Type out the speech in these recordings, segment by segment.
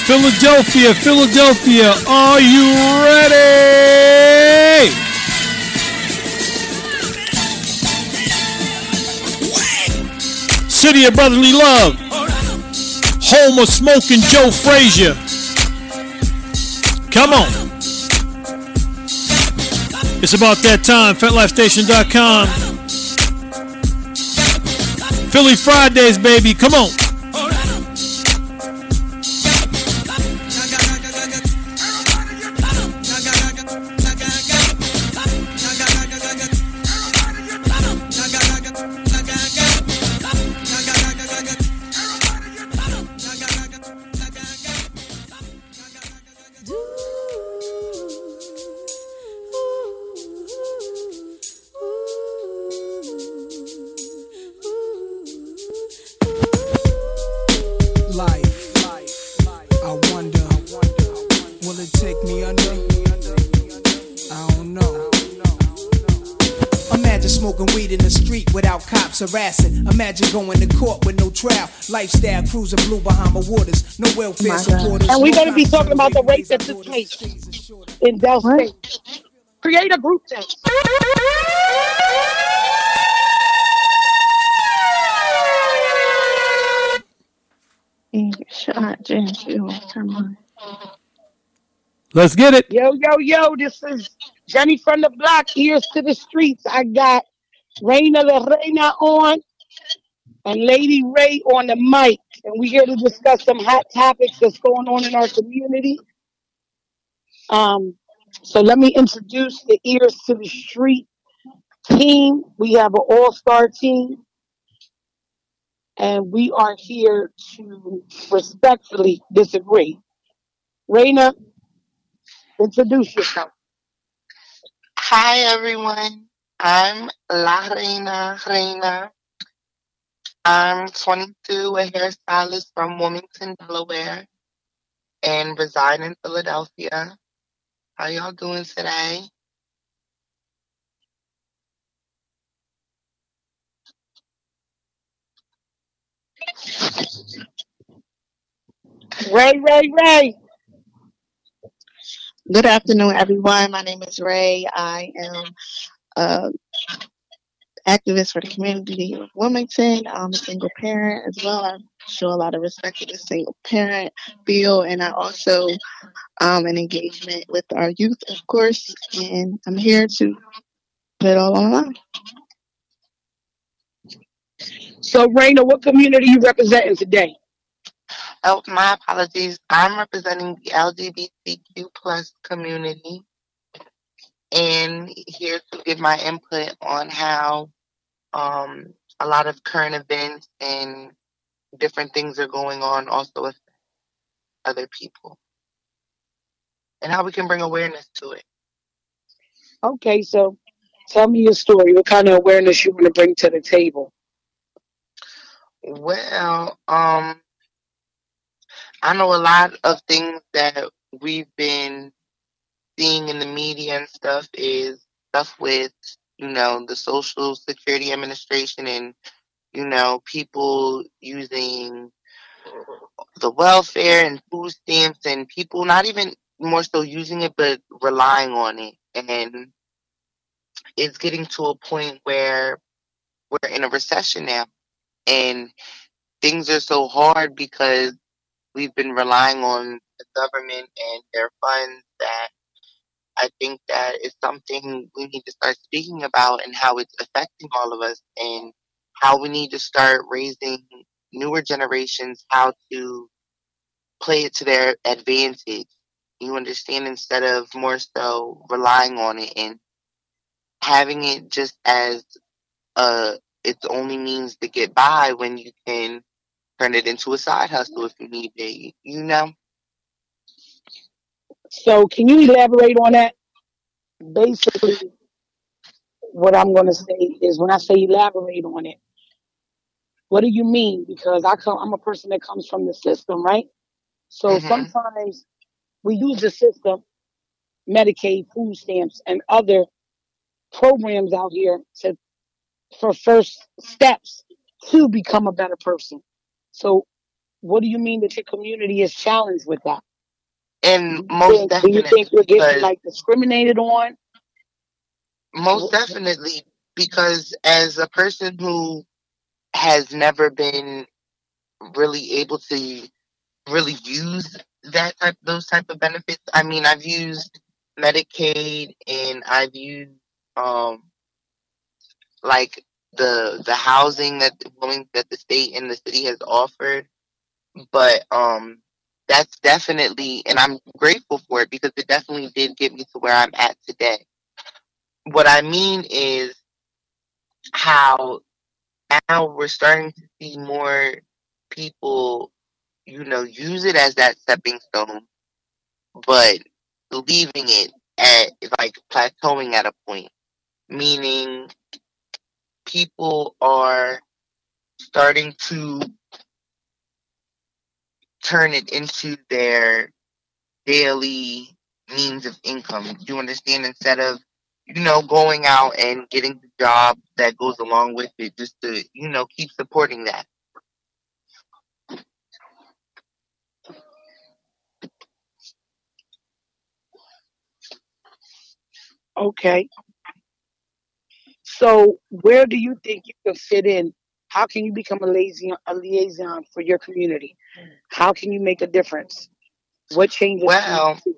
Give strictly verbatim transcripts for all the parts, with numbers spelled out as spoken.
Philadelphia, Philadelphia, are you ready? City of brotherly love, home of smoking Joe Frazier. Come on. It's about that time, Fet Life Station dot com. Philly Fridays, baby, come on. Harassing. Imagine going to court with no trial. Lifestyle cruising blue Bahama waters. No welfare supporters. And we're going to be talking about the rape that took place in Del State. Create a group text. Let's get it. Yo, yo, yo, this is Jenny from the block. Ears to the streets. I got Reina the Reina on and Lady Ray on the mic. And we're here to discuss some hot topics that's going on in our community. Um, so let me introduce the Ears to the Street team. We have an all-star team. And we are here to respectfully disagree. Reina, introduce yourself. Hi, everyone. I'm La Reina Reina. I'm twenty-two, a hairstylist from Wilmington, Delaware, and reside in Philadelphia. How y'all doing today? Ray, Ray, Ray. Good afternoon, everyone. My name is Ray. I am a activist for the community of Wilmington. I'm a single parent as well. I show a lot of respect to the single parent bill, and I also um an engagement with our youth, of course. And I'm here to put it all on the line. So, Reina, what community are you representing today? Oh, my apologies. I'm representing the L G B T Q plus community and here to give my input on how um, a lot of current events and different things are going on also with other people and how we can bring awareness to it. Okay, so tell me your story. What kind of awareness you want to bring to the table? Well, um, I know a lot of things that we've been seeing in the media and stuff is stuff with, you know, the Social Security Administration and, you know, people using the welfare and food stamps and people not even more so using it, but relying on it. And it's getting to a point where we're in a recession now. And things are so hard because we've been relying on the government and their funds that I think that is something we need to start speaking about and how it's affecting all of us and how we need to start raising newer generations how to play it to their advantage. You understand, instead of more so relying on it and having it just as a its only means to get by when you can turn it into a side hustle if you need it, you know? So can you elaborate on that? Basically, what I'm going to say is when I say elaborate on it, what do you mean? Because I come, I'm a person that comes from the system, right? So Mm-hmm. sometimes we use the system, Medicaid, food stamps, and other programs out here to for first steps to become a better person. So What do you mean that your community is challenged with that? And Do you most think do you think definitely we're getting because like discriminated on? most Wh- definitely because as a person who has never been really able to really use that type those type of benefits. I mean, I've used Medicaid and I've used um like the the housing that the women that the state and the city has offered, but um that's definitely, and I'm grateful for it because it definitely did get me to where I'm at today. What I mean is how now we're starting to see more people, you know, use it as that stepping stone, but leaving it at like plateauing at a point, meaning people are starting to turn it into their daily means of income. Do you understand? Instead of, you know, going out and getting the job that goes along with it, just to, you know, keep supporting that. Okay. So where do you think you can fit in? How can you become a liaison, a liaison for your community? How can you make a difference? What changes can you Well, see?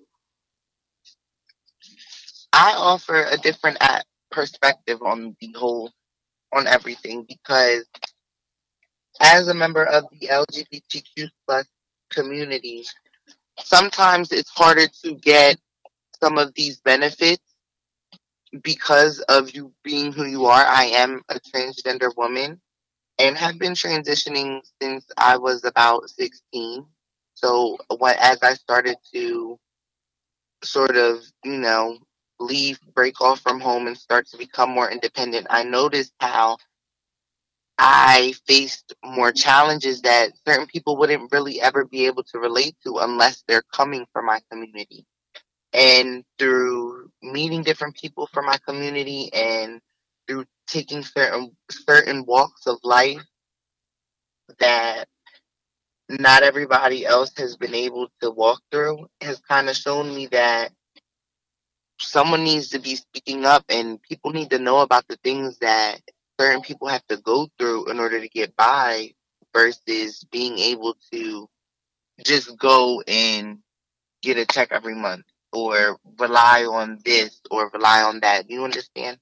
I offer a different a- perspective on the whole, on everything, because as a member of the L G B T Q plus community, sometimes it's harder to get some of these benefits because of you being who you are. I am a transgender woman and have been transitioning since I was about sixteen. So what as I started to sort of, you know, leave, break off from home and start to become more independent, I noticed how I faced more challenges that certain people wouldn't really ever be able to relate to unless they're coming from my community. And through meeting different people from my community and through taking certain certain walks of life that not everybody else has been able to walk through has kind of shown me that someone needs to be speaking up and people need to know about the things that certain people have to go through in order to get by versus being able to just go and get a check every month or rely on this or rely on that. You understand?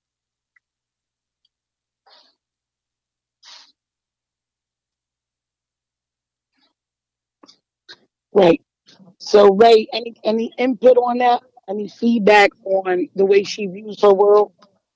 Right. So Ray, any any input on that? Any feedback on the way she views her world?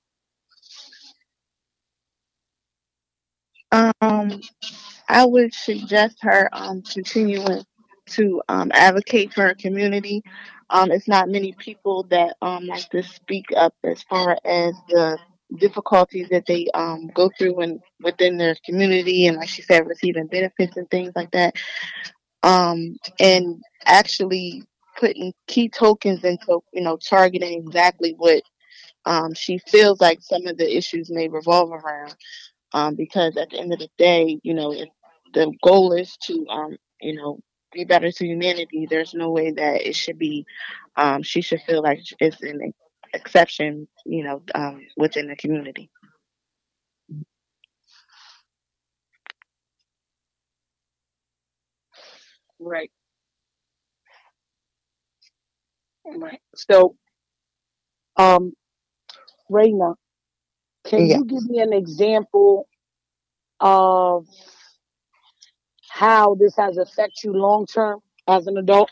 Um, I would suggest her um continuing to um advocate for her community. Um, it's not many people that um like to speak up as far as the difficulties that they um go through when within their community and, like she said, receiving benefits and things like that. Um, and actually putting key tokens into, you know, targeting exactly what um she feels like some of the issues may revolve around, um, because at the end of the day, you know, if the goal is to, um, you know, be better to humanity, there's no way that it should be, um, she should feel like it's an exception, you know, um, within the community. Right. Right. So, um, Raina, can Yeah. you give me an example of how this has affected you long term as an adult?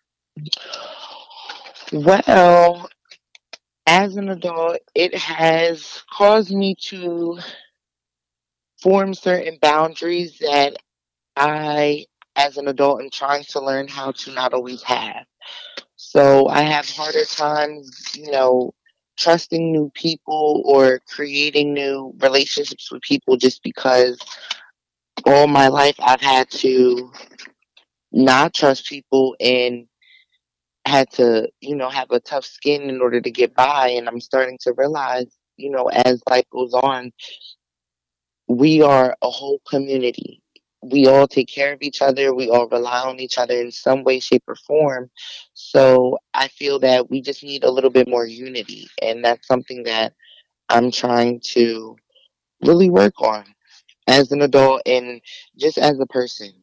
Well, as an adult, it has caused me to form certain boundaries that I, as an adult, am trying to learn how to not always have. So I have harder times, you know, trusting new people or creating new relationships with people just because all my life I've had to not trust people and had to, you know, have a tough skin in order to get by. And I'm starting to realize, you know, as life goes on, we are a whole community. we all take care of each other. We all rely on each other in some way, shape, or form. So I feel that we just need a little bit more unity. And that's something that I'm trying to really work on as an adult and just as a person.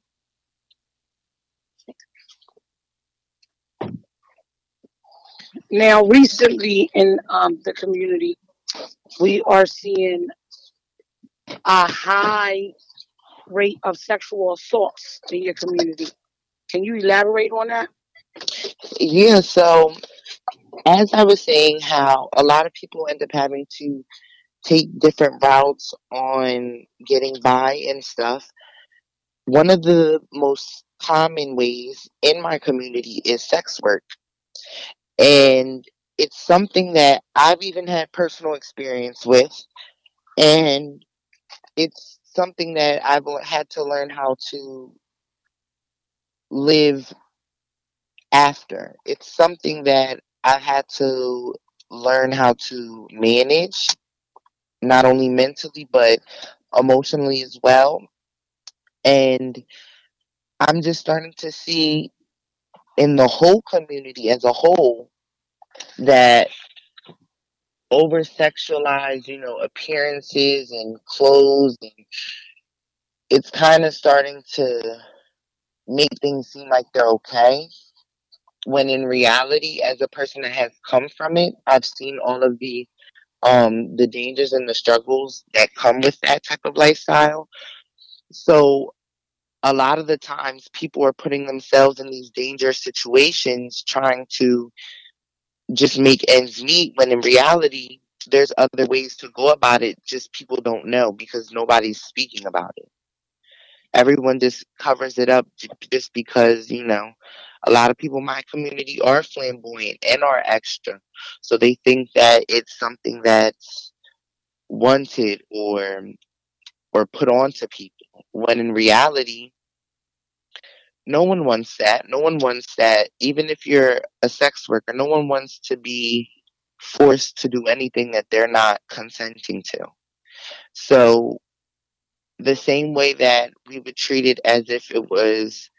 Now, recently in um, the community, we are seeing a high rate of sexual assaults in your community. Can you elaborate on that? Yeah, so as I was saying, how a lot of people end up having to take different routes on getting by and stuff. One of the most common ways in my community is sex work. And it's something that I've even had personal experience with. And it's something that I've l- had to learn how to live after. It's something that I had to learn how to manage, not only mentally, but emotionally as well. And I'm just starting to see in the whole community as a whole that over sexualized, you know, appearances and clothes, and it's kind of starting to make things seem like they're okay. When in reality, as a person that has come from it, I've seen all of the um the dangers and the struggles that come with that type of lifestyle. So a lot of the times people are putting themselves in these dangerous situations trying to just make ends meet when in reality there's other ways to go about it, just people don't know because nobody's speaking about it. Everyone just covers it up j- just because, you know, a lot of people in my community are flamboyant and are extra, so they think that it's something that's wanted or or put on to people, when in reality no one wants that. No one wants that. Even if you're a sex worker, no one wants to be forced to do anything that they're not consenting to. So the same way that we would treat it as if it was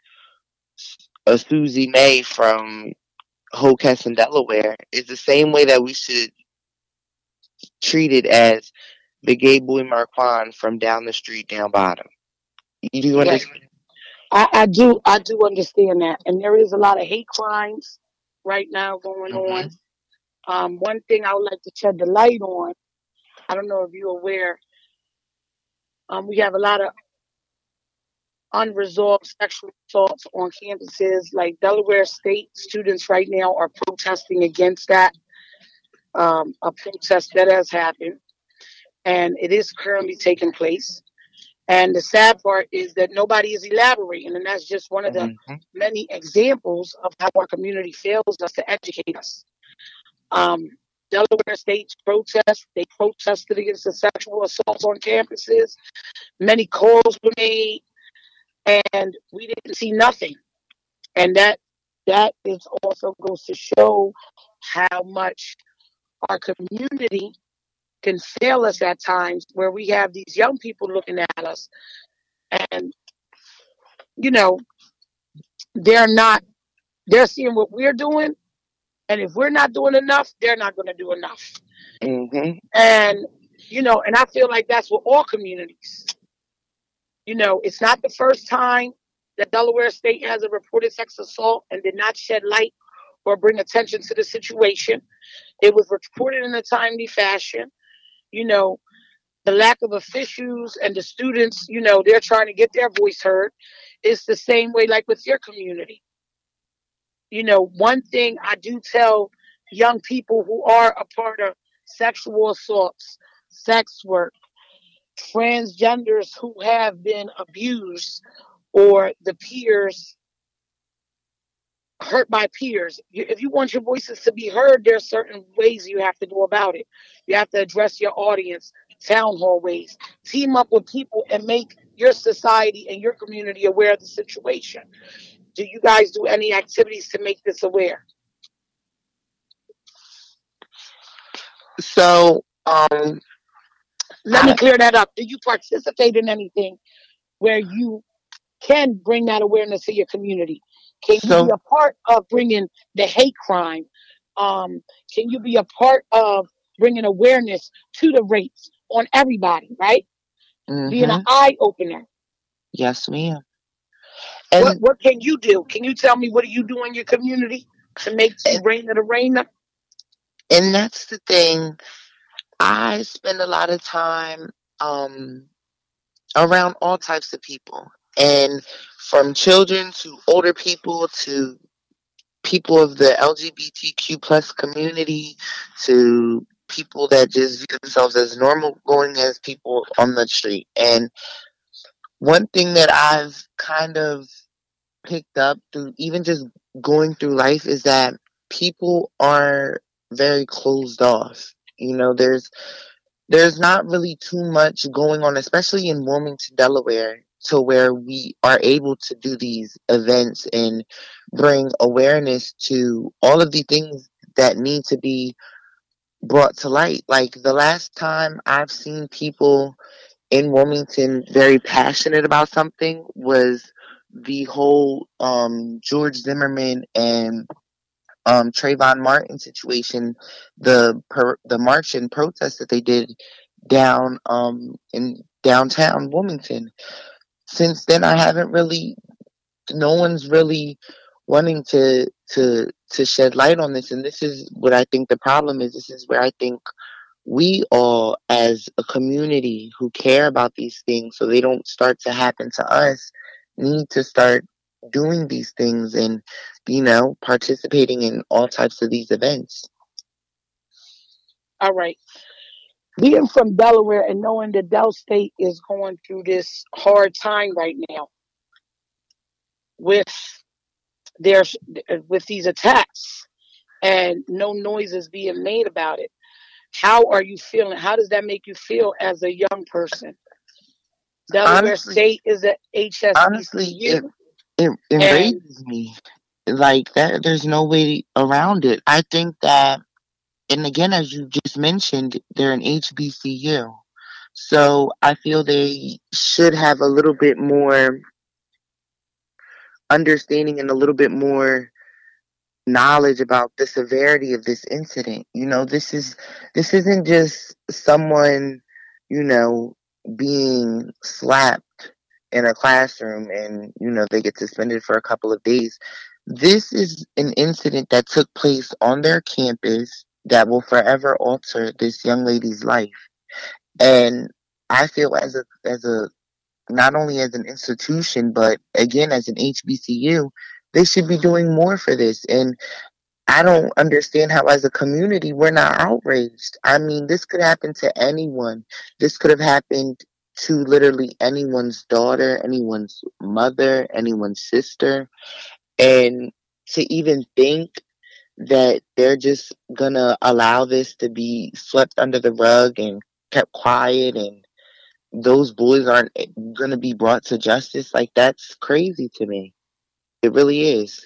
a Susie May from Hocus Delaware is the same way that we should treat it as the gay boy Marquand from down the street down bottom. You do Right. understand? I, I do I do understand that. And there is a lot of hate crimes right now going on. Hmm. Um, one thing I would like to shed the light on, I don't know if you're aware, um, we have a lot of unresolved sexual assaults on campuses. Like Delaware State students right now are protesting against that, um, a protest that has happened, and it is currently taking place. And the sad part is that nobody is elaborating, and that's just one of the Hmm. many examples of how our community fails us to educate us. Um, Delaware State's protest, they protested against the sexual assaults on campuses. Many calls were made, and we didn't see nothing. And that that is also goes to show how much our community can fail us at times, where we have these young people looking at us, and you know they're not they're seeing what we're doing, and if we're not doing enough, they're not going to do enough. Hmm. And you know, and I feel like that's with all communities. You know, it's not the first time that Delaware State has a reported sex assault and did not shed light or bring attention to the situation. It was reported in a timely fashion. You know, the lack of officials and the students, you know, they're trying to get their voice heard. It's the same way like with your community. You know, one thing I do tell young people who are a part of sexual assaults, sex work, transgenders who have been abused, or the peers hurt by peers. If you want your voices to be heard, there are certain ways you have to go about it. You have to address your audience, town hall ways, team up with people, and make your society and your community aware of the situation. Do you guys do any activities to make this aware? So, um, Let me I clear that up. Do you participate in anything where you can bring that awareness to your community? Can you be So a part of bringing the hate crime? Um, can you be a part of bringing awareness to the rates on everybody, right? Being an hmm eye opener. yes, ma'am. What And what can you do? Can you tell me what do you do in your community to make and Raina the Raina? and that's the thing. I spend a lot of time um around all types of people, and from children to older people to people of the L G B T Q plus community to people that just view themselves as normal going as people on the street. And one thing that I've kind of picked up through even just going through life is that people are very closed off. You know, there's there's not really too much going on, especially in Wilmington, Delaware, to where we are able to do these events and bring awareness to all of the things that need to be brought to light. Like the last time I've seen people in Wilmington very passionate about something was the whole um, George Zimmerman and um, Trayvon Martin situation, the per, the march and protest that they did down um, in downtown Wilmington. Since then, I haven't really. No one's really wanting to to to shed light on this, and this is what I think the problem is. This is where I think we all, as a community who care about these things, so they don't start to happen to us, need to start doing these things and you know participating in all types of these events. All right. Being from Delaware and knowing that Del State is going through this hard time right now with their with these attacks and no noise is being made about it. How are you feeling? How does that make you feel as a young person? Delaware Honestly, State is a honestly, it H S B C U, it and enrages me. Like that, there's no way around it. I think that, and again, as you just mentioned, they're an H B C U, so I feel they should have a little bit more understanding and a little bit more knowledge about the severity of this incident. You know, this is this isn't just someone, you know, being slapped in a classroom and, you know, they get suspended for a couple of days. This is an incident that took place on their campus that will forever alter this young lady's life. And I feel as a as a not only as an institution, but again as an H B C U, they should be doing more for this. And I don't understand how, as a community, we're not outraged. I mean, this could happen to anyone. This could have happened to literally anyone's daughter, anyone's mother, anyone's sister. And to even think that they're just gonna allow this to be swept under the rug and kept quiet and those boys aren't gonna be brought to justice, like that's crazy to me. It really is.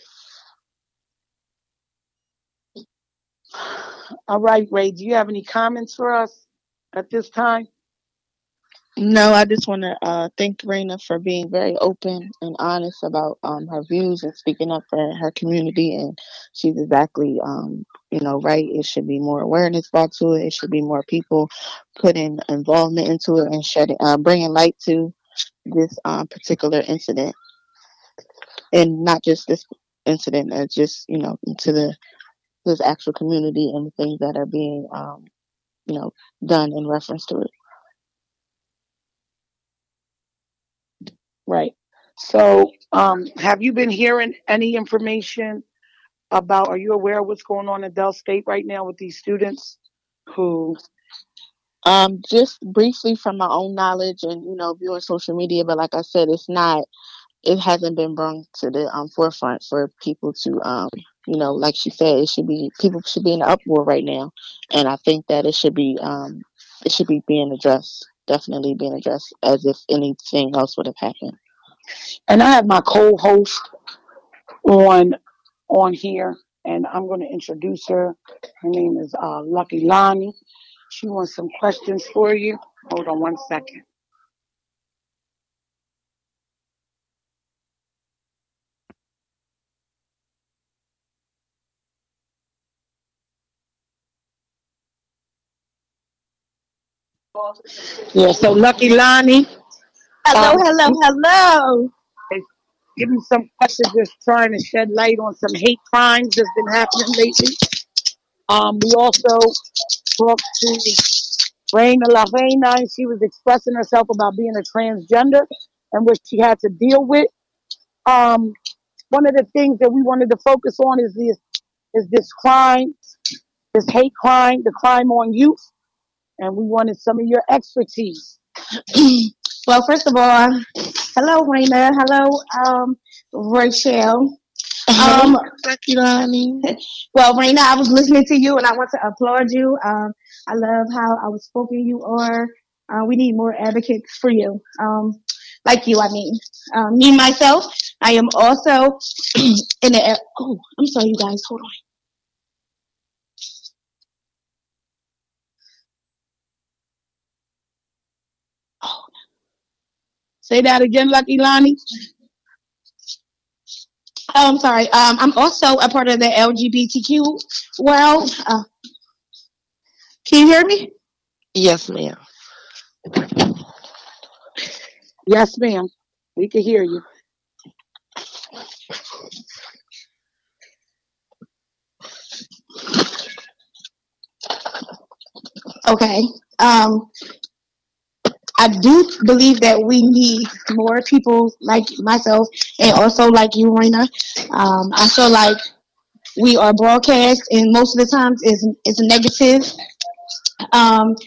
all right, Ray, do you have any comments for us at this time? No, I just want to uh, thank Raina for being very open and honest about um, her views and speaking up for her community. And she's exactly, um, you know, right. It should be more awareness brought to it. It should be more people putting involvement into it and shedding, uh, bringing light to this um, particular incident, and not just this incident, uh, just you know, to the this actual community and the things that are being, um, you know, done in reference to it. Right. So, um, have you been hearing any information about? Are you aware of what's going on in Del State right now with these students who? Um, just briefly from my own knowledge and you know viewing social media, but like I said, it's not. It hasn't been brought to the um, forefront for people to, um, you know, like she said, it should be people should be in an uproar right now, and I think that it should be, um, it should be being addressed, definitely being addressed, as if anything else would have happened. And I have my co-host on on here, and I'm going to introduce her. Her name is uh, Lucky Lonnie. She wants some questions for you. Hold on one second. Yeah, so Lucky Lonnie, Hello, um, hello, hello. is giving some questions, just trying to shed light on some hate crimes that's been happening lately. Um, we also talked to Reina La Reina, and she was expressing herself about being a transgender and what she had to deal with. Um, one of the things that we wanted to focus on is this is this crime, this hate crime, the crime on youth, and we wanted some of your expertise. Well, first of all, hello, Raina. Hello, um, Rachel. Hey, Um, Lucky Lonnie. well, Raina, I was listening to you and I want to applaud you. Um, I love how outspoken you are. Uh, we need more advocates for you. Um, like you, I mean. Um, me, myself, I am also in the, oh, I'm sorry, you guys, hold on. Say that again, Lucky Lonnie. Oh, I'm sorry. Um, I'm also a part of the L G B T Q world. Uh, can you hear me? Yes, ma'am. Yes, ma'am. We can hear you. Okay. Um, I do believe that we need more people like myself and also like you, Raina. Um, I feel like we are broadcast and most of the times is is negative. Um,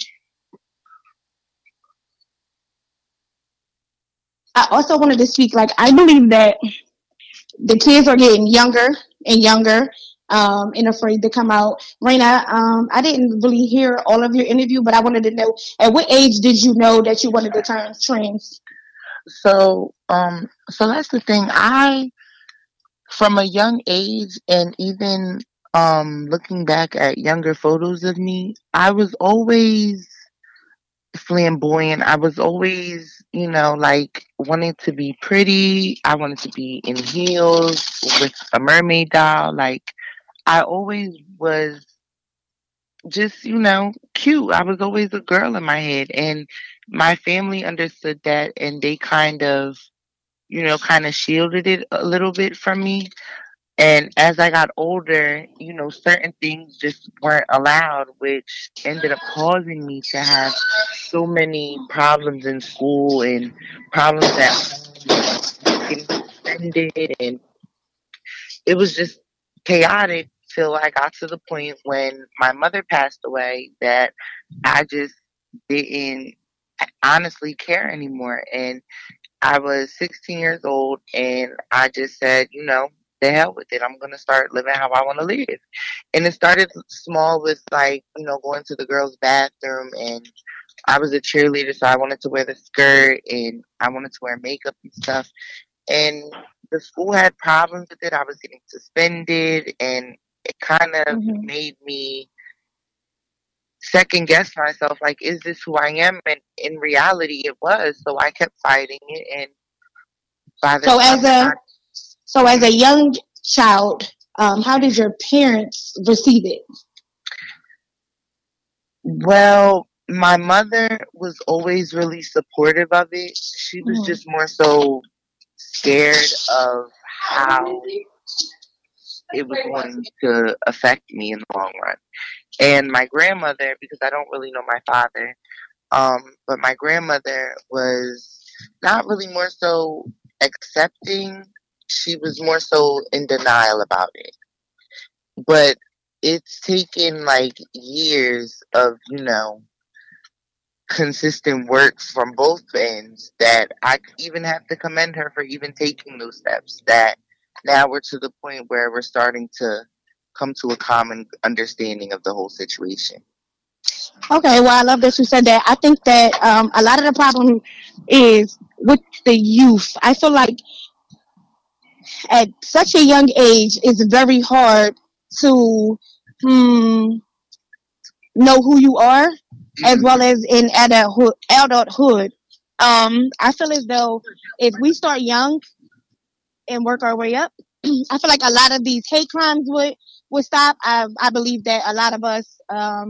I also wanted to speak like I believe that the kids are getting younger and younger um, and afraid to come out. Raina, um, I didn't really hear all of your interview, but I wanted to know at what age did you know that you wanted to turn trans? So, um, so that's the thing. I, from a young age, and even um, looking back at younger photos of me, I was always flamboyant. I was always, you know, like wanting to be pretty. I wanted to be in heels with a mermaid doll. Like I always was just, you know, cute. I was always a girl in my head, and my family understood that, and they kind of, you know, kind of shielded it a little bit from me. And as I got older, you know, certain things just weren't allowed, which ended up causing me to have so many problems in school and problems at home, getting suspended, and it was just chaotic till I got to the point when my mother passed away that I just didn't honestly care anymore. And I was sixteen years old and I just said, you know, the hell with it. I'm going to start living how I want to live. And it started small with like, you know, going to the girls' bathroom, and I was a cheerleader, so I wanted to wear the skirt and I wanted to wear makeup and stuff. And the school had problems with it. I was getting suspended, and it kind of Mm-hmm. made me second guess myself, like, is this who I am? And in reality, it was. So I kept fighting it, and by the So time as a I, so as a mhm. young child, um, how did your parents receive it? Well, my mother was always really supportive of it. She was Mm-hmm. just more so scared of how it was going to affect me in the long run. And my grandmother, because I don't really know my father, um, but my grandmother was not really more so accepting. She was more so in denial about it. But it's taken like years of, you know, consistent work from both ends that I even have to commend her for even taking those steps. That now we're to the point where we're starting to come to a common understanding of the whole situation. Okay, well, I love that you said that. I think that um, a lot of the problem is with the youth. I feel like at such a young age, it's very hard to hmm, know who you are, as well Hmm. as in adulthood. Adulthood. Um, I feel as though if we start young and work our way up, I feel like a lot of these hate crimes would would stop. I I believe that a lot of us um,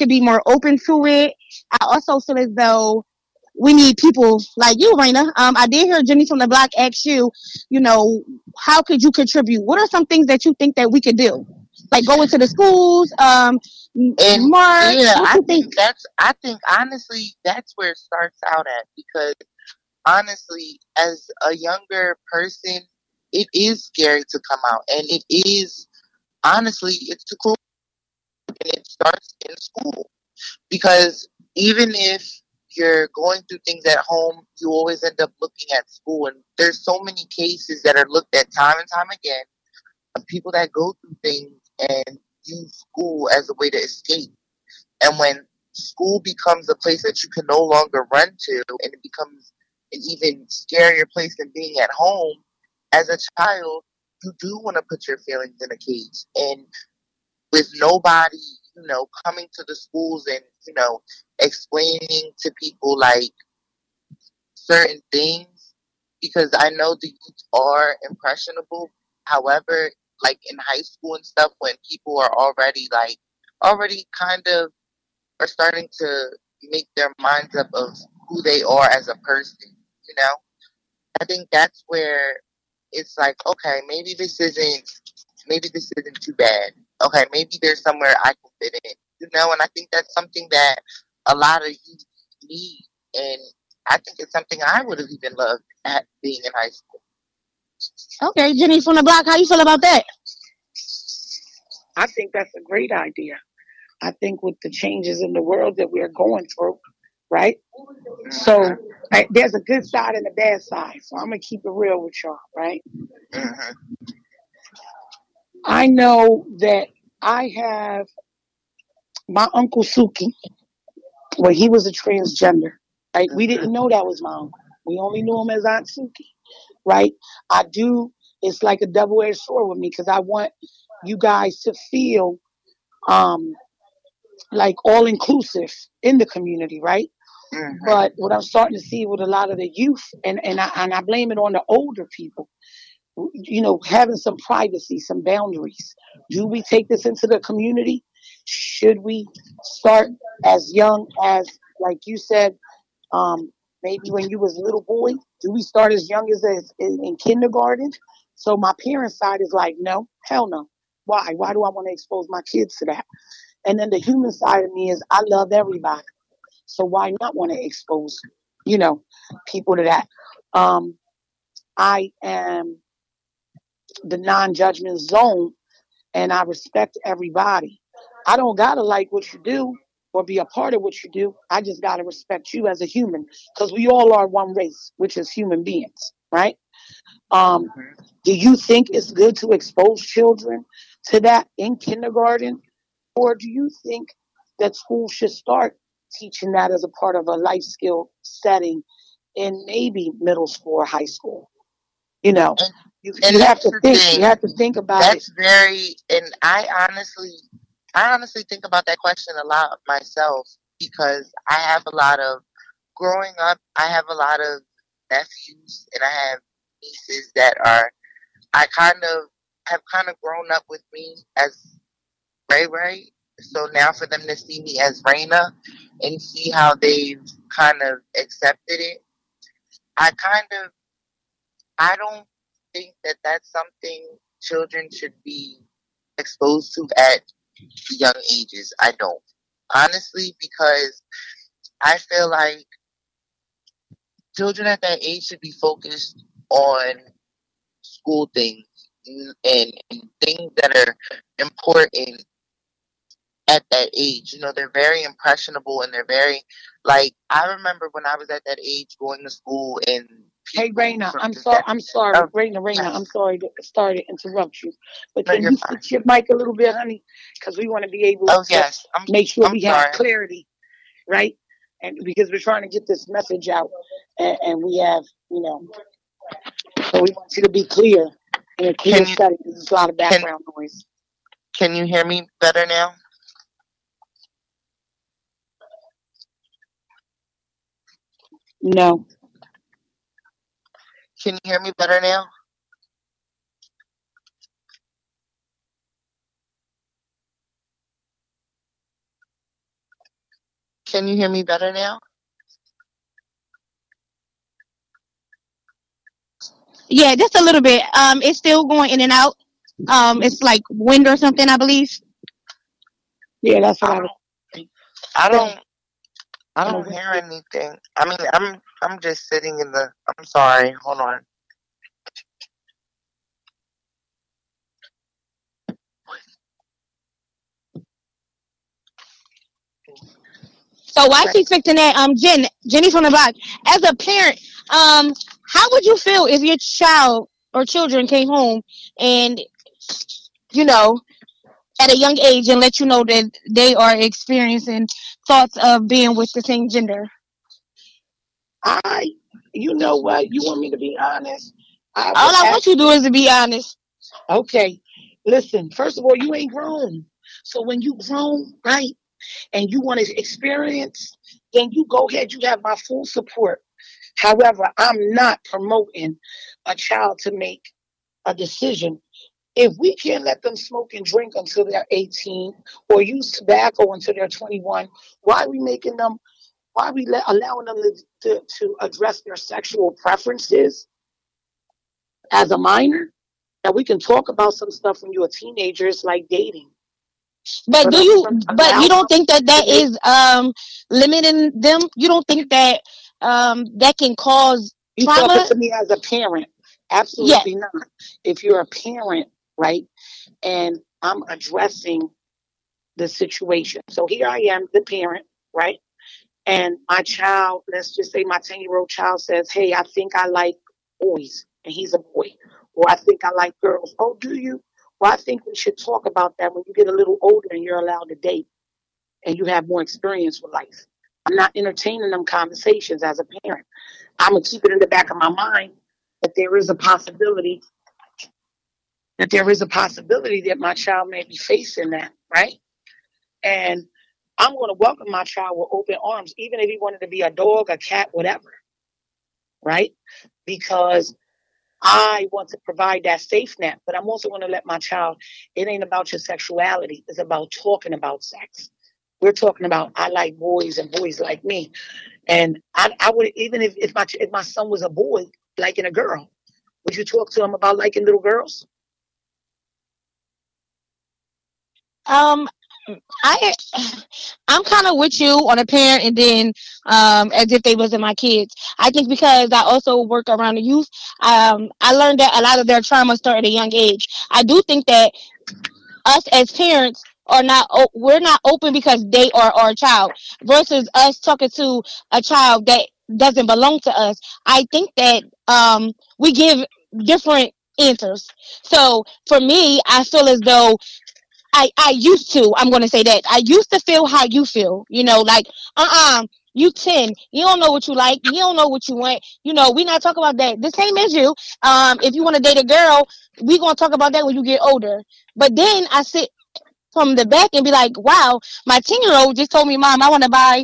could be more open to it. I also feel as though we need people like you, Raina. Um, I did hear Jenny from the block ask you, you know, how could you contribute? What are some things that you think that we could do? Like go into the schools, um, And march. yeah, What I you think? think that's, I think honestly, that's where it starts out at, because honestly, as a younger person, it is scary to come out, and it is, honestly, it's too cruel, and it starts in school. Because even if you're going through things at home, you always end up looking at school. And there's so many cases that are looked at time and time again of people that go through things and use school as a way to escape. And when school becomes a place that you can no longer run to, and it becomes an even scarier place than being at home, as a child, you do want to put your feelings in a cage. And with nobody, you know, coming to the schools and, you know, explaining to people like certain things, because I know the youth are impressionable. However, like in high school and stuff, when people are already like, already kind of are starting to make their minds up of who they are as a person, you know, I think that's where it's like, okay, maybe this isn't, maybe this isn't too bad. Okay, maybe there's somewhere I can fit in, you know, and I think that's something that a lot of youth need, and I think it's something I would have even loved at being in high school. Okay, Jenny from the block. How you feel about that? I think that's a great idea. I think with the changes in the world that we're going through, right? So I, there's a good side and a bad side. So I'm gonna keep it real with y'all, right? Mm-hmm. I know that I have my uncle Suki, when he was a transgender, right? We didn't know that was my uncle. We only knew him as Aunt Suki, right? I do. It's like a double-edged sword with me because I want you guys to feel um, like all inclusive in the community, right? Mm-hmm. But what I'm starting to see with a lot of the youth, and, and I and I blame it on the older people, you know, having some privacy, some boundaries. Do we take this into the community? Should we start as young as, like you said, um, maybe when you was a little boy? Do we start as young as, as in, in kindergarten? So my parents' side is like, no, hell no. Why? Why do I want to expose my kids to that? And then the human side of me is I love everybody. So why not want to expose, you know, people to that? Um, I am the non-judgment zone, and I respect everybody. I don't gotta like what you do or be a part of what you do. I just gotta respect you as a human because we all are one race, which is human beings, right? Um, do you think it's good to expose children to that in kindergarten, or do you think that school should start teaching that as a part of a life skill setting in maybe middle school or high school? You know, And, you, and you have that's to the think. thing. You have to think about it. That's very, and I honestly, I honestly think about that question a lot myself, because I have a lot of, growing up, I have a lot of nephews and I have nieces that are, I kind of have kind of grown up with me as Ray Ray. So now for them to see me as Raina and see how they've kind of accepted it, I kind of, I don't think that that's something children should be exposed to at young ages. I don't. Honestly, because I feel like children at that age should be focused on school things and, and things that are important at that age. You know, they're very impressionable and they're very, like, I remember when I was at that age going to school and Hey, people Raina, from I'm just sorry. that, I'm sorry, oh, Raina, Raina. I'm yes, sorry to start to interrupt you, but no, can you're you fine. fix your mic a little bit, honey? Because we want to be able Oh, to yes, I'm, make sure I'm we have sorry. clarity, right? And because we're trying to get this message out, and, and we have, you know, so we want you to be clear in a clear Can you, setting. There's a lot of can, background noise. can you hear me better now? No. Can you hear me better now? Can you hear me better now? Yeah, just a little bit. Um, it's still going in and out. Um, it's like wind or something, I believe. Yeah, that's what I I don't. was saying. I Then don't. I on the don't wind. hear anything. I mean, I'm. I'm just sitting in the. I'm sorry. Hold on. So while Right. she's fixing that, um, Jen, Jenny from the block, as a parent, um, how would you feel if your child or children came home and, you know, at a young age and let you know that they are experiencing thoughts of being with the same gender? I, you know what? You want me to be honest? I All would I want you to do actually, is to be honest. okay, listen, first of all, you ain't grown. So when you grown, right, and you want to experience, then you go ahead, you have my full support. However, I'm not promoting a child to make a decision. If we can't let them smoke and drink until they're eighteen or use tobacco until they're twenty-one, why are we making them, why are we let, allowing them to, to, to address their sexual preferences as a minor? Now, we can talk about some stuff when you're a teenager, it's like dating. But But do are we you? going to But allow you don't them think that to that make, is um limiting them? You don't think that um that can cause you talking trauma? to me as a parent? Yeah. Absolutely not. If you're a parent, right, and I'm addressing the situation. So here I am, the parent, right? And my child, let's just say my ten year old child says, hey, I think I like boys, and he's a boy. Or I think I like girls. Oh, do you? Well, I think we should talk about that when you get a little older and you're allowed to date and you have more experience with life. I'm not entertaining them conversations as a parent. I'm going to keep it in the back of my mind that there is a possibility that there is a possibility that my child may be facing that, right? And I'm going to welcome my child with open arms, even if he wanted to be a dog, a cat, whatever, right? Because I want to provide that safe net, but I'm also going to let my child, it ain't about your sexuality. It's about talking about sex. We're talking about, I like boys and boys like me. And I, I would, even if, if my, if my son was a boy liking a girl, would you talk to him about liking little girls? Um, I I'm kind of with you on a parent, and then um, as if they wasn't my kids. I think because I also work around the youth, um, I learned that a lot of their trauma start at a young age. I do think that us as parents are not o- we're not open because they are our child versus us talking to a child that doesn't belong to us. I think that um, we give different answers. So for me, I feel as though I I used to. I'm gonna say that I used to feel how you feel. You know, like uh uh you ten. You don't know what you like. You don't know what you want. You know, we not talking about that. The same as you. Um, if you want to date a girl, we gonna talk about that when you get older. But then I sit from the back and be like, wow, my ten year old just told me, Mom, I want to buy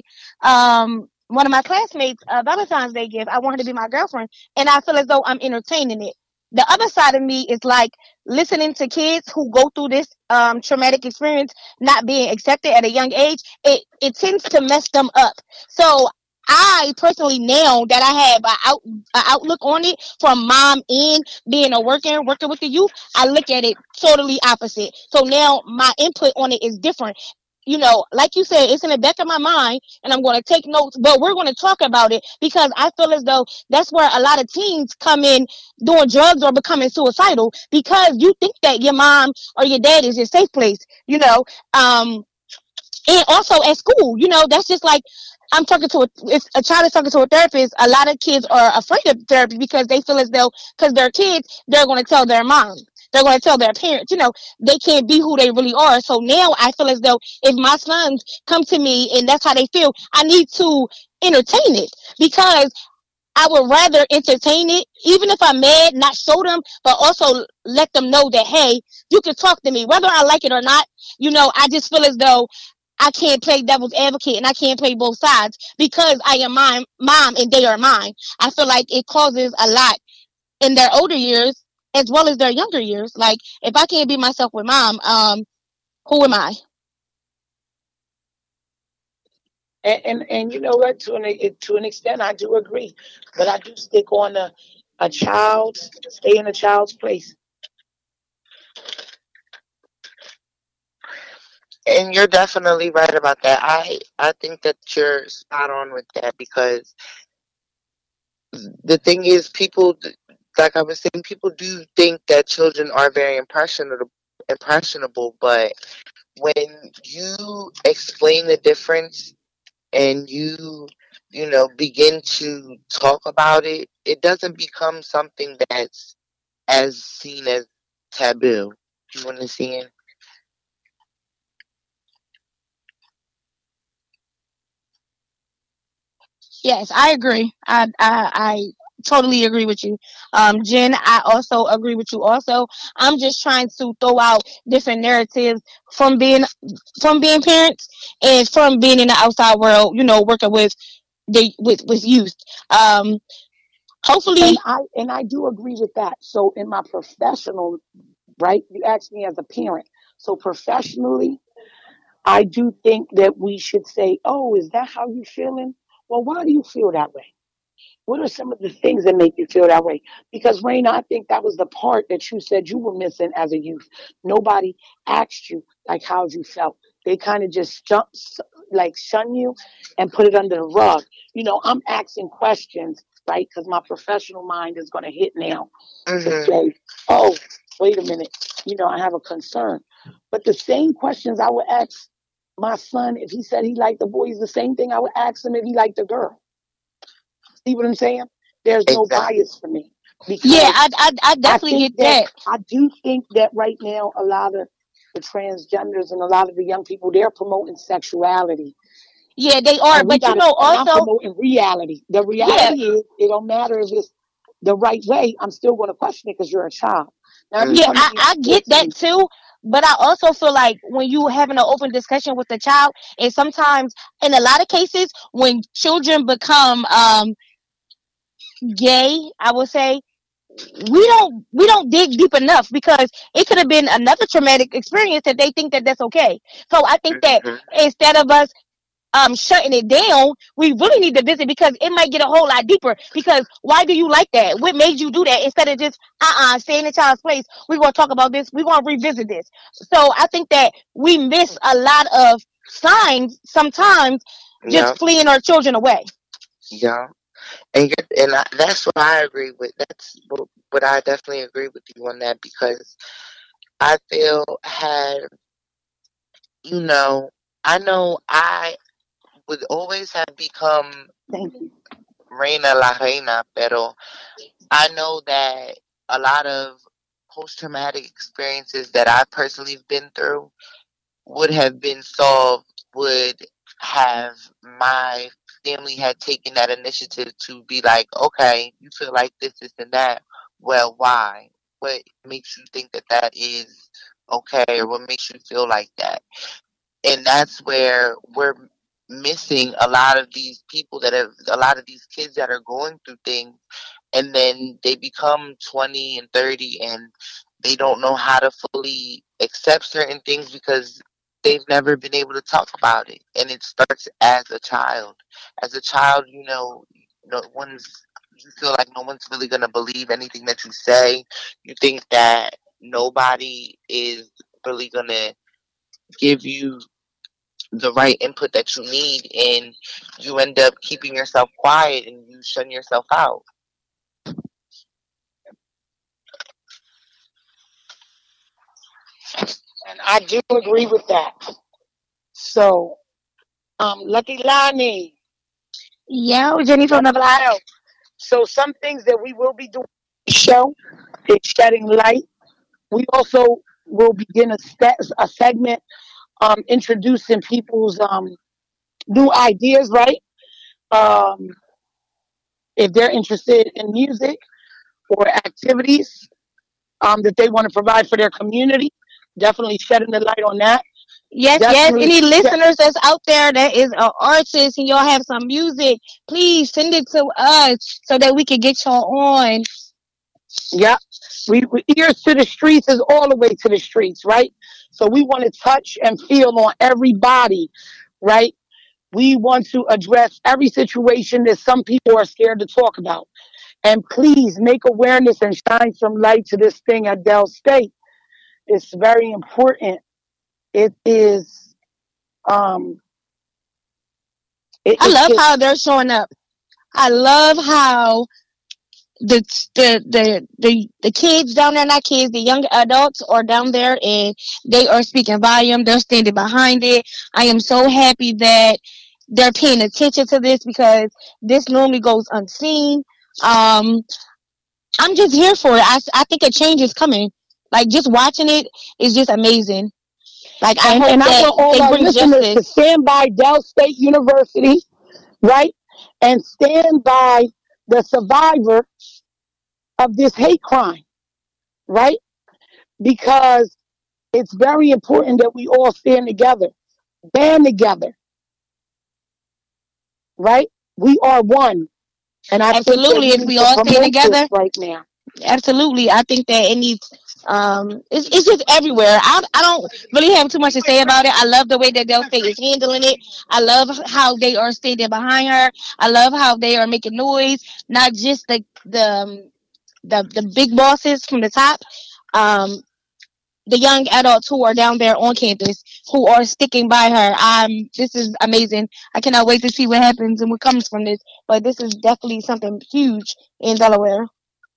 um one of my classmates a Valentine's Day gift. I want her to be my girlfriend, and I feel as though I'm entertaining it. The other side of me is like listening to kids who go through this um, traumatic experience, not being accepted at a young age. It it tends to mess them up. So I personally, now that I have an out, a outlook on it from mom and being a worker, working with the youth, I look at it totally opposite. So now my input on it is different. You know, like you said, it's in the back of my mind, and I'm going to take notes, but we're going to talk about it because I feel as though that's where a lot of teens come in doing drugs or becoming suicidal because you think that your mom or your dad is your safe place, you know. Um, and also at school, you know, that's just like I'm talking to a, if a child is talking to a therapist, a lot of kids are afraid of therapy because they feel as though, because they're kids, they're going to tell their mom. They're going to tell their parents, you know, they can't be who they really are. So now I feel as though if my sons come to me and that's how they feel, I need to entertain it because I would rather entertain it, even if I'm mad, not show them, but also let them know that, hey, you can talk to me, whether I like it or not. You know, I just feel as though I can't play devil's advocate and I can't play both sides because I am my mom and they are mine. I feel like it causes a lot in their older years as well as their younger years. Like, if I can't be myself with mom, um, who am I? And, and and you know what? To an to an extent, I do agree, but I do stick on a a child's stay in a child's place. And you're definitely right about that. I I think that you're spot on with that because the thing is, people, like I was saying, people do think that children are very impressionable, impressionable, but when you explain the difference and you, you know, begin to talk about it, it doesn't become something that's as seen as taboo. You want to see it? Yes, I agree. I I, I totally agree with you. Um, Jen, I also agree with you. Also, I'm just trying to throw out different narratives from being from being parents and from being in the outside world. You know, working with the with with youth. Um, And hopefully, I and I do agree with that. So in my professional, right? You asked me as a parent. So professionally, I do think that we should say, "Oh, is that how you feeling? Well, why do you feel that way? What are some of the things that make you feel that way?" Because Raina, I think that was the part that you said you were missing as a youth. Nobody asked you like how you felt. They kind of just jump, like shun you and put it under the rug. You know, I'm asking questions, right? Because my professional mind is going to hit now to Hmm. say, "Oh, wait a minute. You know, I have a concern." But the same questions I would ask my son if he said he liked the boys, the same thing I would ask him if he liked the girl. See what I'm saying? There's no Exactly. bias for me yeah, because I I, I I definitely think get that that. I do think that right now a lot of the transgenders and a lot of the young people they're promoting sexuality, Yeah, they are. and we But you got to know, and I'm also, promoting reality. The yeah, reality is it don't matter if it's the right way. I'm still going to question it because you're a child. Now, if you yeah, come to I Hmm. me I at get that fourteen, too. But I also feel like when you having an open discussion with the child, and sometimes in a lot of cases when children become um gay, I would say we don't we don't dig deep enough because it could have been another traumatic experience that they think that that's okay. So I think that Hmm. instead of us um shutting it down, we really need to visit because it might get a whole lot deeper. Because why do you like that? What made you do that? Instead of just uh uh stay in the child's place, we're gonna talk about this. We're gonna revisit this. So I think that we miss a lot of signs sometimes Yeah, just fleeing our children away. yeah. And you're, and I, that's what I agree with. That's what, what I definitely agree with you on that because I feel had you know I know I would always have become thank you. reina la reina, pero I know that a lot of post traumatic experiences that I personally have been through would have been solved would have my family had taken that initiative to be like, okay, you feel like this, this, and that. Well, why? What makes you think that that is okay, or what makes you feel like that? And that's where we're missing a lot of these people that have a lot of these kids that are going through things and then they become twenty and thirty and they don't know how to fully accept certain things because they've never been able to talk about it, and it starts as a child. As a child, you know, no one's you feel like no one's really going to believe anything that you say. You think that nobody is really going to give you the right input that you need, and you end up keeping yourself quiet and you shun yourself out. And I do agree with that. So, um, Lucky Lani, Yo, Jenny from let the us block. know. So, some things that we will be doing on the show is shedding light. We also will begin a, st- a segment um, introducing people's um, new ideas, right? Um, if they're interested in music or activities um, that they want to provide for their community, definitely shedding the light on that. Yes, yes. Definitely, Any she- listeners that's out there that is an artist and y'all have some music, please send it to us so that we can get y'all on. yeah. We, we ears to the streets is all the way to the streets, right? So we want to touch and feel on everybody, right? We want to address every situation that some people are scared to talk about. And please make awareness and shine some light to this thing at Dell State. It's very important. It is um it, I it's love just how they're showing up. I love how the the the the the kids down there, not kids, the young adults are down there, and they are speaking volume. They're standing behind it. I am so happy that they're paying attention to this because this normally goes unseen. Um, I'm just here for it. I, I think a change is coming. Like just watching it is just amazing. Like I and, hope and I that want all they our bring listeners to justice. stand by Dell State University, right? And stand by the survivor of this hate crime, right? Because it's very important that we all stand together, band together, right? We are one. And I think that Absolutely, we if need we to all stay promote this together, right now. absolutely. I think that it needs. Um, it's, it's just everywhere. I, I don't really have too much to say about it. I love the way that Del State is handling it. I love how they are standing behind her. I love how they are making noise, not just the the um, the, the big bosses from the top. Um, the young adults who are down there on campus who are sticking by her. Um, this is amazing. I cannot wait to see what happens and what comes from this. But this is definitely something huge in Delaware.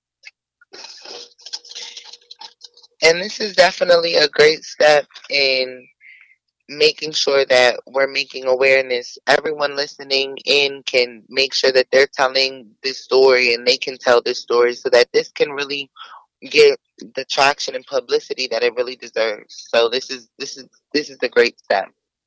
And this is definitely a great step in making sure that we're making awareness. Everyone listening in can make sure that they're telling this story and they can tell this story so that this can really get the traction and publicity that it really deserves. So this is this is this is a great step.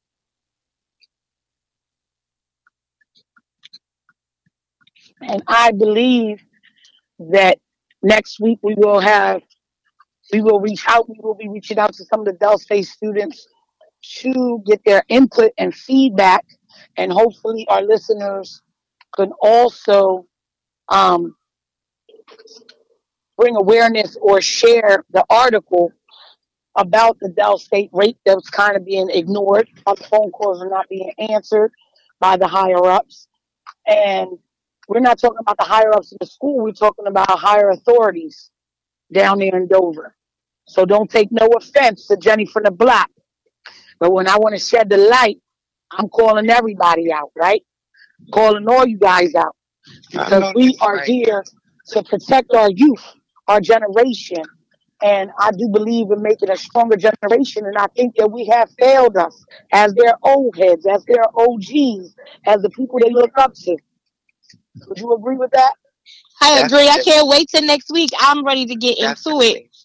And I believe that next week we will have, we will reach out, we will be reaching out to some of the Dell State students to get their input and feedback. And hopefully our listeners can also um, bring awareness or share the article about the Dell State rape that was kind of being ignored. Our phone calls are not being answered by the higher ups. And we're not talking about the higher ups in the school, we're talking about higher authorities down there in Dover. So don't take no offense to Jenny from the block. But when I want to shed the light, I'm calling everybody out, right? Calling all you guys out. I Because know we that's are right. here to protect our youth, our generation. And I do believe in making a stronger generation. And I think that we have failed us as their old heads, as their O Gs, as the people they look up to. Would you agree with that? I agree. I Definitely, can't wait till next week. I'm ready to get into it. definitely.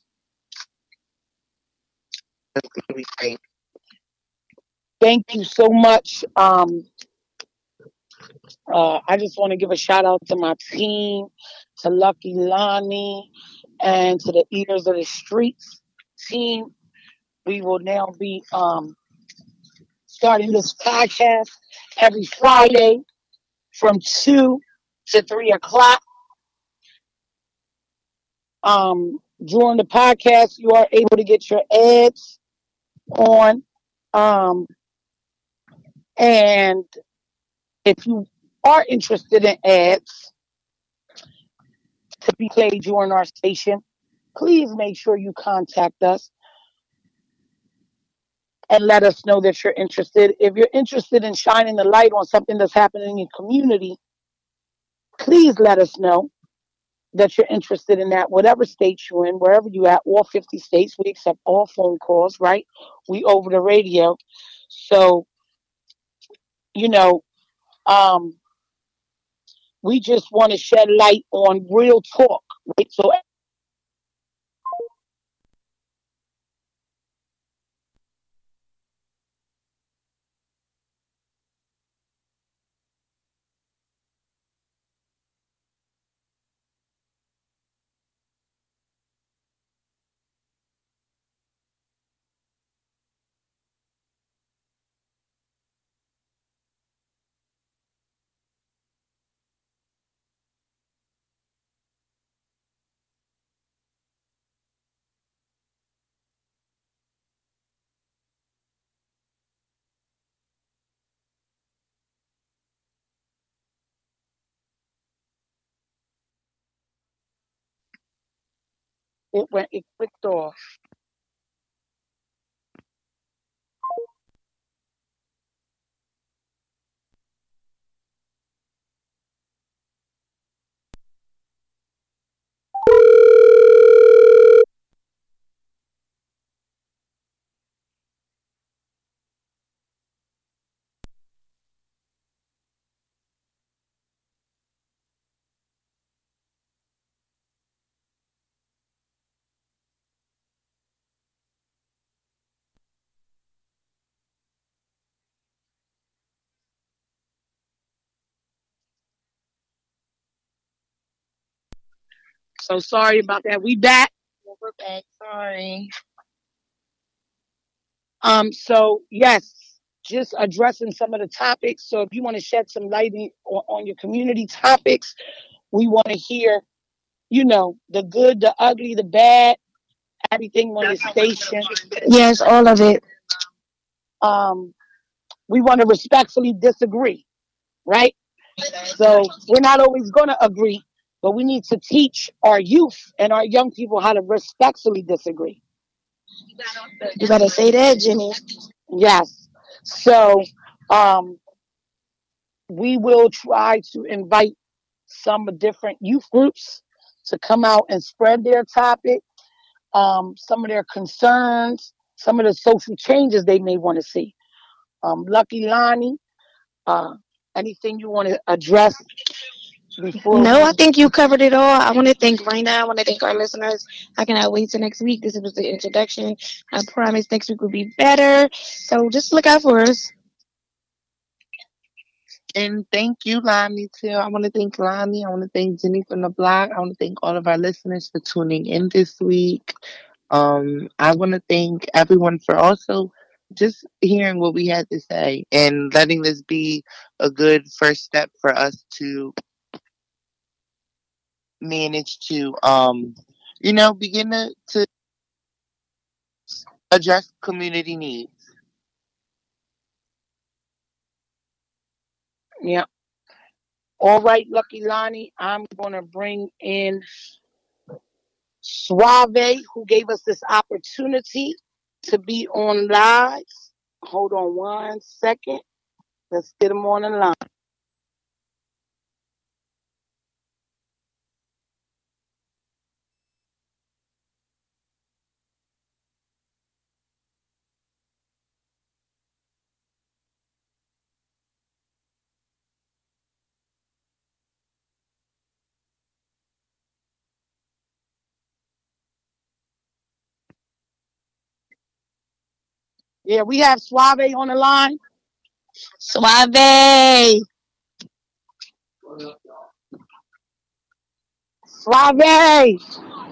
It's gonna be great. Thank you so much. Um, uh, I just want to give a shout out to my team, to Lucky Lonnie, and to the Eaters of the Streets team. We will now be um, starting this podcast every Friday from two to three o'clock. Um, during the podcast, you are able to get your ads on. Um, and if you are interested in ads to be played during our station, please make sure you contact us and let us know that you're interested. If you're interested in shining the light on something that's happening in your community, please let us know that you're interested in that, whatever state you're in, wherever you at, all fifty states, we accept all phone calls, right? We over the radio. So, you know, um, we just want to shed light on real talk, right? So It went. It clicked off. So sorry about that. We back. Yeah, we're back. Sorry. Um. So yes, just addressing some of the topics. So if you want to shed some light in- on, on your community topics, we want to hear. You know, the good, the ugly, the bad, everything on this station. Yes, all of it. Um. We want to respectfully disagree, right? So we're not always going to agree, but we need to teach our youth and our young people how to respectfully disagree. You better say that, Jenny. Yes. So um, we will try to invite some different youth groups to come out and spread their topic, um, some of their concerns, some of the social changes they may want to see. Um, Lucky Lonnie, uh, anything you want to address before No, I we? think you covered it all. I want to thank Raina. I want to thank our listeners. I cannot wait till next week. This was the introduction. I promise next week will be better. So just look out for us. And thank you, Lonnie, too. I want to thank Lonnie. I want to thank Jenny from the block. I want to thank all of our listeners for tuning in this week. Um, I want to thank everyone for also just hearing what we had to say and letting this be a good first step for us to manage to, um, you know, begin to, to address community needs. Yeah. All right, Lucky Lonnie, I'm going to bring in Suave, who gave us this opportunity to be on live. Hold on one second. Let's get him on the line. Yeah, we have Suave on the line. Suave. Suave.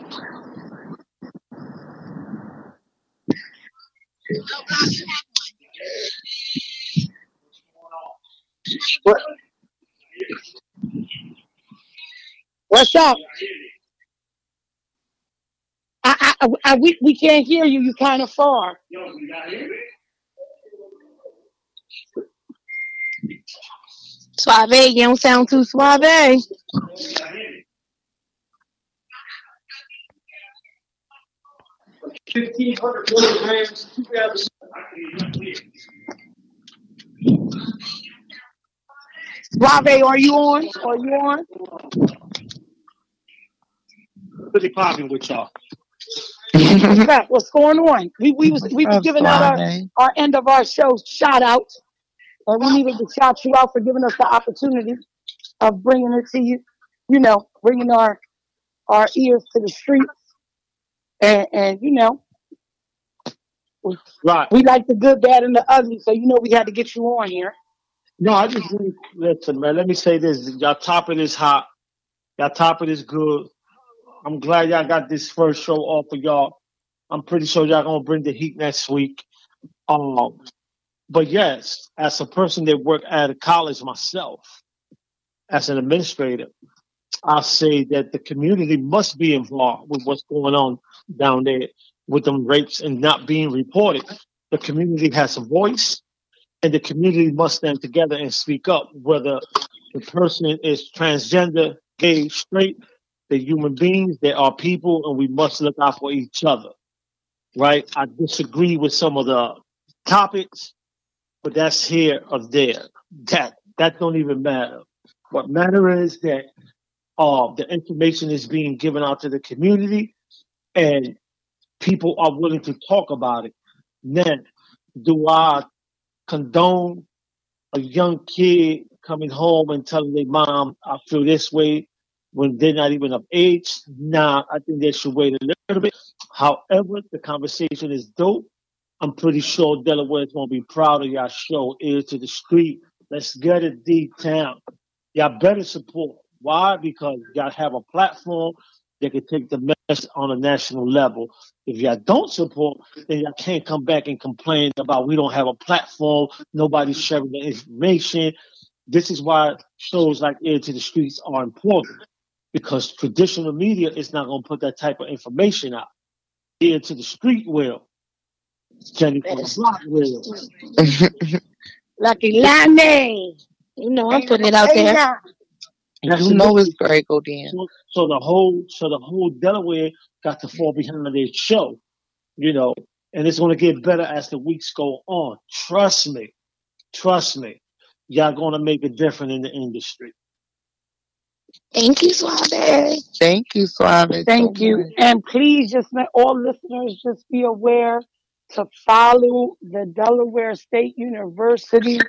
What, what's up? I, I, I, we, we can't hear you. You kind of far. Suave. You don't sound too suave. Suave, are you on? Are you on? Really popping with y'all. What's up? What's going on? We we was What's we was up, giving out our, Suave? our end of our show shout out, and we needed to shout you out for giving us the opportunity of bringing it to you. You know, bringing our our ears to the streets, and and you know, we, Right. we like the good, bad, and the ugly. So you know, we had to get you on here. No, I just really, listen, man. Let me say this: y'all topic is hot. Y'all topic is good. I'm glad y'all got this first show off of y'all. I'm pretty sure y'all gonna bring the heat next week. Um, but yes, as a person that worked at a college myself, as an administrator, I say that the community must be involved with what's going on down there with them rapes and not being reported. The community has a voice, and the community must stand together and speak up, whether the person is transgender, gay, straight. They're human beings. They are people, and we must look out for each other. Right? I disagree with some of the topics, but that's here or there. That that don't even matter. What matter is that uh, the information is being given out to the community, and people are willing to talk about it. Then, do I condone a young kid coming home and telling their mom, I feel this way, when they're not even of age? Nah, I think they should wait a little bit. However, the conversation is dope. I'm pretty sure Delaware is going to be proud of y'all show, Ear to the Street. Let's get it deep town. Y'all better support. Why? Because y'all have a platform that can take the message on a national level. If y'all don't support, then y'all can't come back and complain about we don't have a platform, nobody's sharing the information. This is why shows like Ear to the Streets are important, because traditional media is not going to put that type of information out. Ear to the Street will. Jenny from the Block will. Lucky Lane. You know, I'm putting it out there. That's You the know difference. it's Greg Oden. So, so the whole, so the whole Delaware got to fall behind their show, you know, and it's going to get better as the weeks go on. Trust me, trust me, y'all going to make it different in the industry. Thank you, Suave. Thank you, Suave. Thank so you. much. And please just let all listeners just be aware to follow the Delaware State University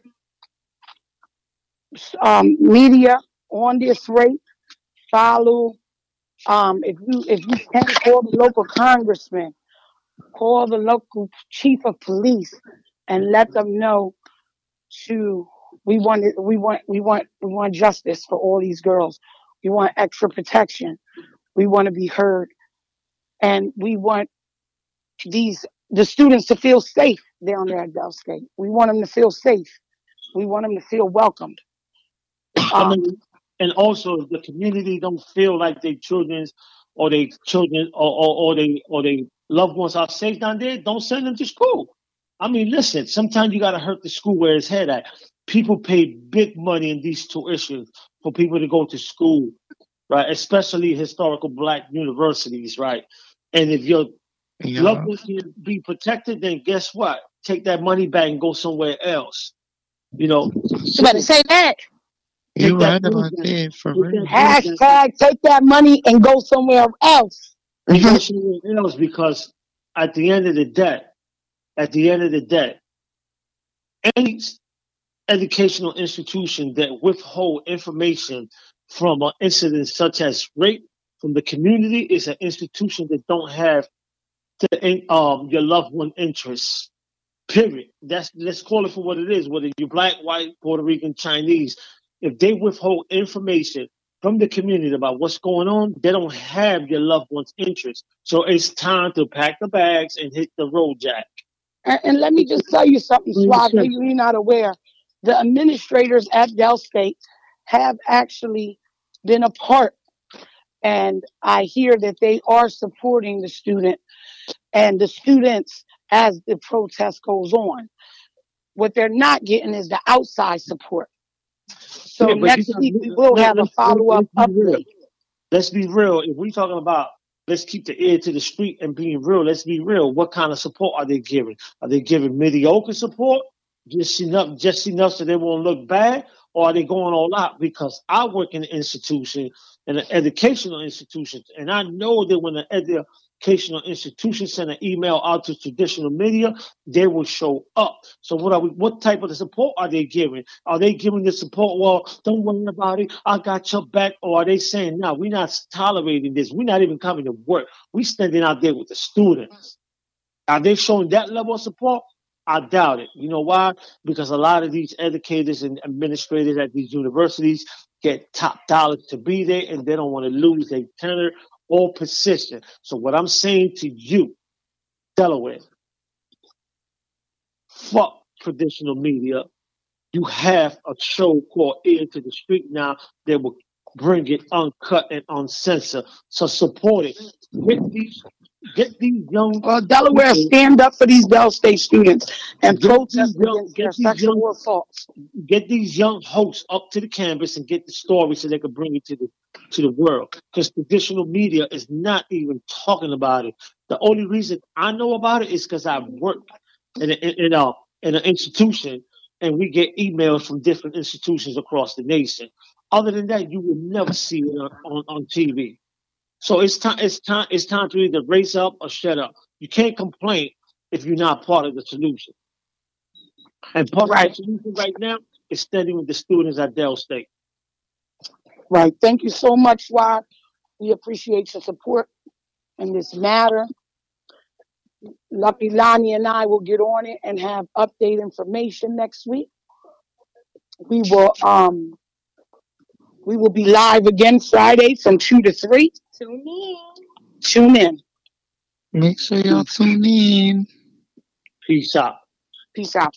um, media on this rate. Follow, um, if you if you can, call the local congressman, call the local chief of police, and let them know to we want it, we want we want we want justice for all these girls. We want extra protection. We want to be heard, and we want these the students to feel safe down there at Del State. We want them to feel safe. We want them to feel welcomed. I Um, mean, and also if the community don't feel like their children's or their children or, or, or they or their loved ones are safe down there, don't send them to school. I mean, listen, sometimes you gotta hurt the school where it's head at. People pay big money in these tuitions for people to go to school, right? Especially historical black universities, right? And if your Yeah. loved ones can be protected, then guess what? Take that money back and go somewhere else. You know, You better say that. You take that right money about back. that, for Take real. that money back. hashtag take that money and go somewhere else. And go somewhere else, because at the end of the day, at the end of the day, any educational institution that withhold information from an incident such as rape from the community is an institution that don't have the, um, your loved one interests. Period. That's let's call it for what it is. Whether you're black, white, Puerto Rican, Chinese, if they withhold information from the community about what's going on, they don't have your loved one's interest. So it's time to pack the bags and hit the road, Jack. And, and let me just tell you something, Swag, maybe you're not aware. The administrators at Del State have actually been a part, and I hear that they are supporting the student and the students as the protest goes on. What they're not getting is the outside support. So Yeah, but next you got- week we will let- have a let's- follow-up let's be real. update. Let's be real. If we're talking about let's keep the ear to the street and being real, let's be real. What kind of support are they giving? Are they giving mediocre support? Just enough, just enough so they won't look bad? Or are they going all out? Because I work in an institution, in an educational institution, and I know that when an educational institution send an email out to traditional media, they will show up. So what are we, what type of support are they giving? Are they giving the support, well, don't worry about it, I got your back? Or are they saying, no, we're not tolerating this, we're not even coming to work, we're standing out there with the students? Are they showing that level of support? I doubt it. You know why? Because a lot of these educators and administrators at these universities get top dollars to be there, and they don't want to lose their tenure or position. So what I'm saying to you, Delaware, fuck traditional media. You have a show called Ear to the Street now that will bring it uncut and uncensored. So support it. Get these Get these young Well, Delaware people, stand up for these Bell State students and get protest these young, against get their these young, sexual assaults. get these young hosts up to the canvas and get the story so they can bring it to the to the world. Because traditional media is not even talking about it. The only reason I know about it is because I work in a, in a in an institution, and we get emails from different institutions across the nation. Other than that, you will never see it on, on, on T V. So it's time. It's time. It's time to either raise up or shut up. You can't complain if you're not part of the solution. And part Right. of the solution right now is standing with the students at Dell State. Right. Thank you so much, Swad. We appreciate your support in this matter. Lucky Lani and I will get on it and have update information next week. We will um we will be live again Friday from two to three. Tune in. Tune in. Make sure y'all tune in. Peace out. Peace out.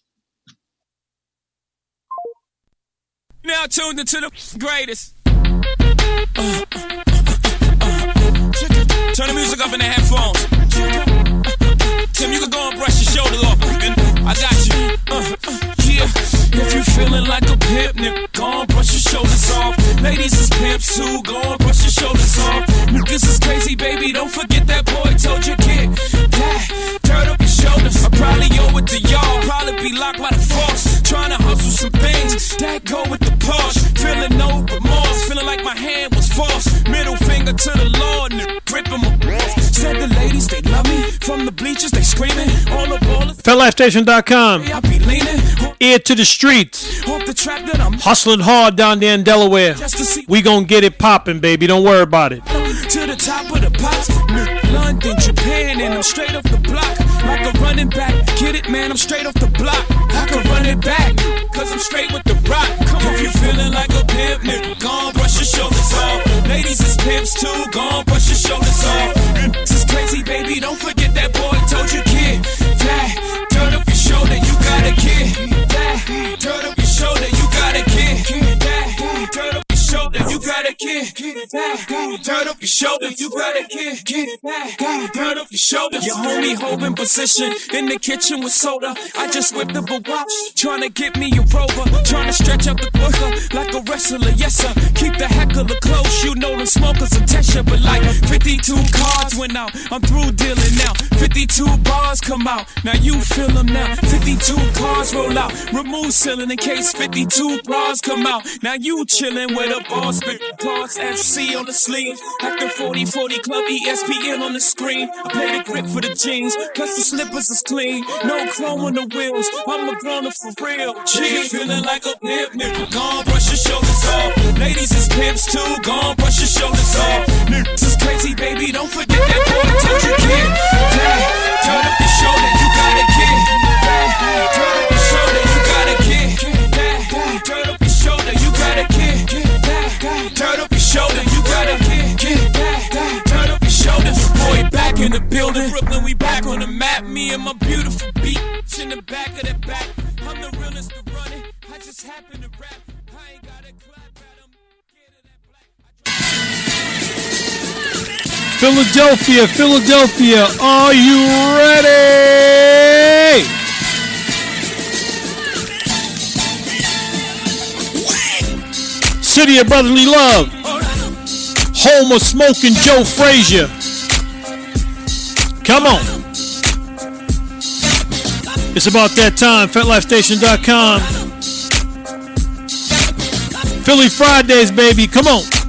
Now tuned into the greatest. Turn the music up in the headphones. Tim, you can go and brush your shoulders off. And I got you. Uh, uh, yeah. If you feeling like a pimp, nigga, go and brush your shoulders off. Ladies is pimps too, go and brush your shoulders off. Niggas is crazy, baby, don't forget that boy told you, kid. Yeah, turn up your shoulders. I probably owe it to y'all. Probably be locked by the force. Trying to hustle some things that go with the Porsche. Feeling no remorse, feeling like my hand was forced. Middle finger to the Lord, nigga, gripping my balls. Said the ladies, they love me. From the bleachers, they screaming. All the ballers. Fat Life Station dot com. I be leaning. Ear to the streets. Off the track that I'm Hustling hard down there in Delaware. just to see. We gon' get it poppin', baby. Don't worry about it. To the top of the pops, London, Japan, and I'm straight off the block. Like a running back, get it, man, I'm straight off the block. I can run it back, cause I'm straight with the rock. Come on, if you feeling like a pimp, nigga, go on, brush your shoulders off. Ladies is pimps too, go on, brush your shoulders off. This is crazy, baby, don't forget that boy told you, kid. Yeah, turn up your shoulder, you got a kid. Yeah, turn up your shoulder, you got a kid. Yeah, turn up your shoulder, you got a kid. Turn up your shoulder, you got a kid. Turn up your shoulder. Your homie holding position in the kitchen with soda. I just whipped up a watch, trying to get me a rover. Trying to stretch out the booker like a wrestler, yes sir. Keep the heckler close, you know them smokers attention. But like fifty-two cards went out, I'm through dealing now. fifty-two bars come out, now you feel them now. fifty-two cards roll out, remove ceiling in case fifty-two bars come out. Now you chillin' with a boss, big boss F C on the sleeve. Acting forty forty club E S P N on the screen. I play the grip for the jeans, plus the slippers is clean. No chrome on the wheels, I'm a grown-up for real. She feeling like a pimp, nigga, go on, brush your shoulders off. Ladies is pimps too, go on, brush your shoulders off. Niggas is crazy, baby, don't forget that boy told you, kid. Yeah, turn up your shoulder, you got a kid. Yeah, turn up your shoulder, you got a kid. Yeah, turn up your shoulder, you got a kid. Yeah, turn up your shoulder, you got a kid. Yeah, turn up your shoulders. Boy, back in the building. Brooklyn, we back on the map. Me and my beautiful beat in the back of the back. I'm the realest to run it. I just happen to rap. I ain't got a clap at 'em. Get it at black. Philadelphia, Philadelphia, are you ready? City of brotherly love, home of smoking Joe Frazier. Come on. It's about that time. Fat Life Station dot com. Philly Fridays, baby. Come on.